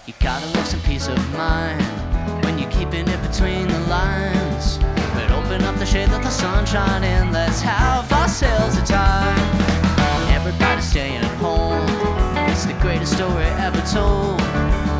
You gotta live some peace of mind when you're keeping it between the lines. But open up the shade, let the sunshine in. Let's have ourselves a time. Everybody staying home. It's the greatest story ever told.